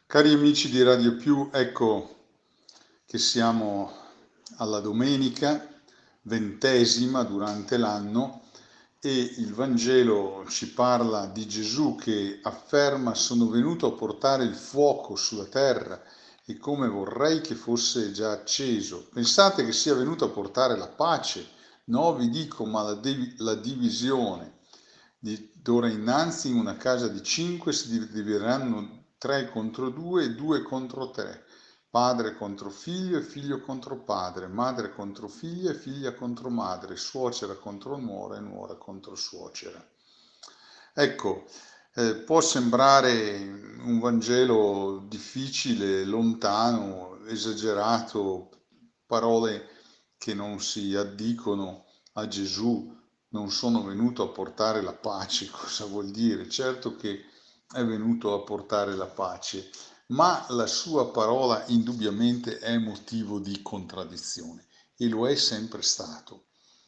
Cari amici di Radio Più, ecco che siamo alla domenica, 20ª durante l'anno, e il Vangelo ci parla di Gesù che afferma: sono venuto a portare il fuoco sulla terra e come vorrei che fosse già acceso. Pensate che sia venuto a portare la pace? No, vi dico, ma la divisione. D'ora innanzi in una casa di 5 si divideranno 3 contro 2 e 2 contro 3, padre contro figlio e figlio contro padre, madre contro figlia e figlia contro madre, suocera contro nuora e nuora contro suocera. Ecco, può sembrare un Vangelo difficile, lontano, esagerato, parole che non si addicono a Gesù. Non sono venuto a portare la pace. Cosa vuol dire? Certo che è venuto a portare la pace, ma la sua parola indubbiamente è motivo di contraddizione e lo è sempre stato.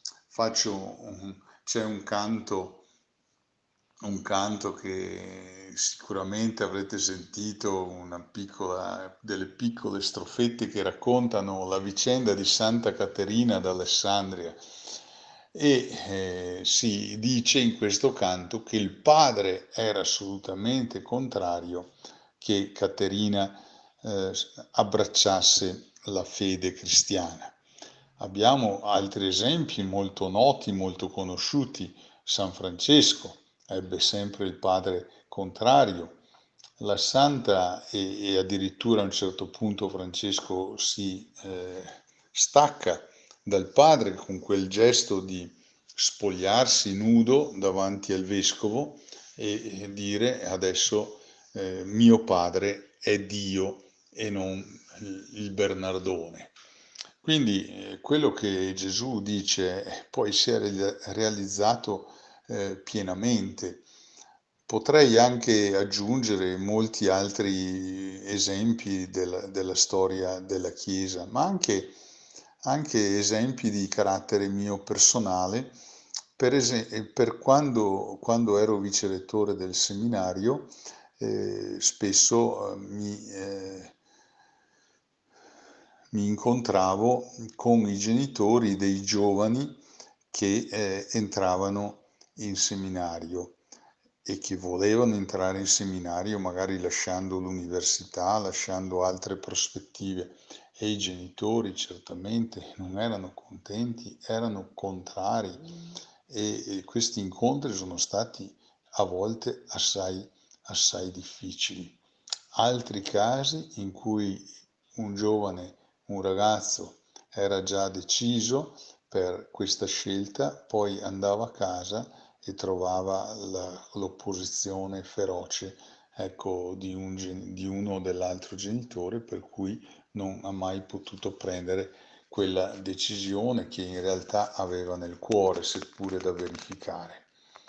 C'è un canto che sicuramente avrete sentito, delle piccole strofette che raccontano la vicenda di Santa Caterina d'Alessandria. E si dice in questo canto che il padre era assolutamente contrario che Caterina abbracciasse la fede cristiana. Abbiamo altri esempi molto noti, molto conosciuti. San Francesco ebbe sempre il padre contrario. La santa, e addirittura a un certo punto Francesco si stacca dal padre con quel gesto di spogliarsi nudo davanti al vescovo e dire: adesso mio padre è Dio e non il Bernardone. Quindi quello che Gesù dice poi si è realizzato pienamente. Potrei anche aggiungere molti altri esempi della storia della Chiesa, ma anche esempi di carattere mio personale. Per quando ero vicerettore del seminario, spesso mi incontravo con i genitori dei giovani che entravano in seminario e che volevano entrare in seminario magari lasciando l'università, lasciando altre prospettive, e i genitori certamente non erano contenti, erano contrari, e questi incontri sono stati a volte assai difficili. Altri casi in cui un ragazzo era già deciso per questa scelta, poi andava a casa e trovava l'opposizione feroce, ecco, di uno o dell'altro genitore, per cui non ha mai potuto prendere quella decisione che in realtà aveva nel cuore, seppure da verificare.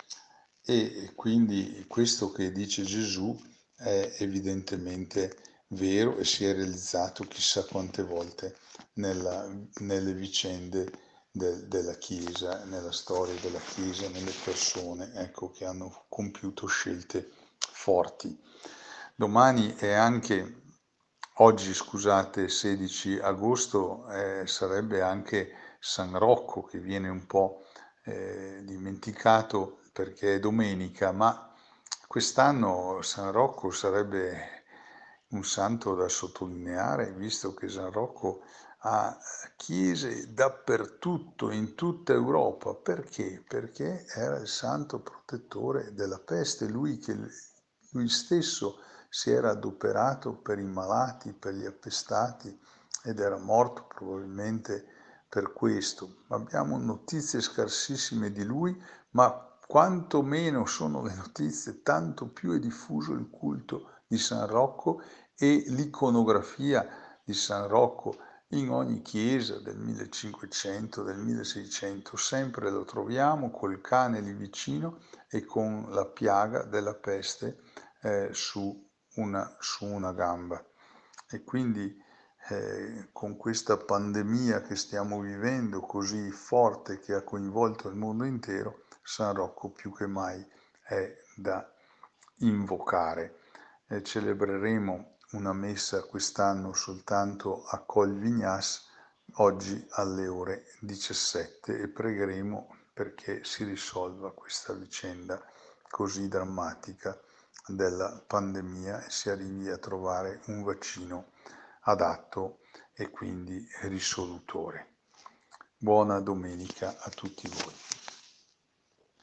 E quindi questo che dice Gesù è evidentemente vero e si è realizzato chissà quante volte nelle vicende della Chiesa, nella storia della Chiesa, nelle persone, ecco, che hanno compiuto scelte forti. Domani è anche, oggi scusate, 16 agosto, sarebbe anche San Rocco, che viene un po' dimenticato perché è domenica, ma quest'anno San Rocco sarebbe un santo da sottolineare, visto che San Rocco ha chiese dappertutto, in tutta Europa. Perché? Perché era il santo protettore della peste, lui stesso si era adoperato per i malati, per gli appestati, ed era morto probabilmente per questo. Abbiamo notizie scarsissime di lui, ma quanto meno sono le notizie, tanto più è diffuso il culto di San Rocco e l'iconografia di San Rocco in ogni chiesa del 1500, del 1600, sempre lo troviamo col cane lì vicino e con la piaga della peste su una gamba. E quindi con questa pandemia che stiamo vivendo così forte, che ha coinvolto il mondo intero, San Rocco più che mai è da invocare. Celebreremo una messa quest'anno soltanto a Col Vignas, oggi alle ore 17, e pregheremo perché si risolva questa vicenda così drammatica della pandemia e si arrivi a trovare un vaccino adatto e quindi risolutore. Buona domenica a tutti voi.